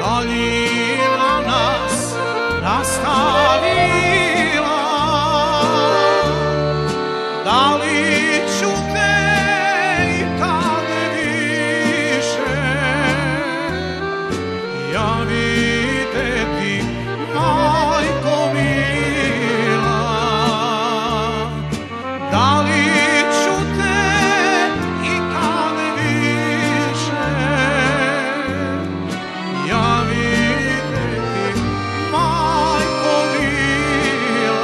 daljina nas nastavila. Da li ću te ikad više ja videti, majko mila? Da li ću te ikad više ja videti, majko mila?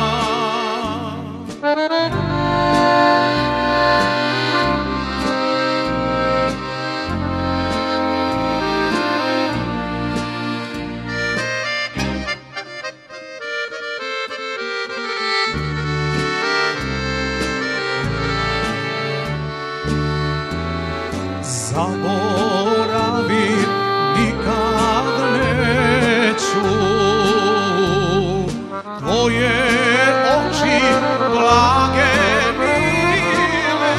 Zaboravim nikad neću tvoje oči blage mile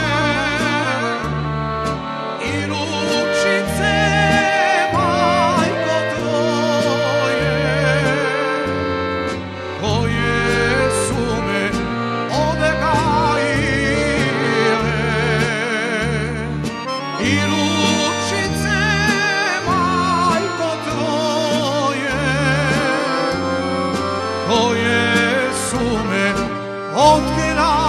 i ručice, majko tvoje, koje su me odgajile. I ručice, majko tvoje, koje su me odgajile.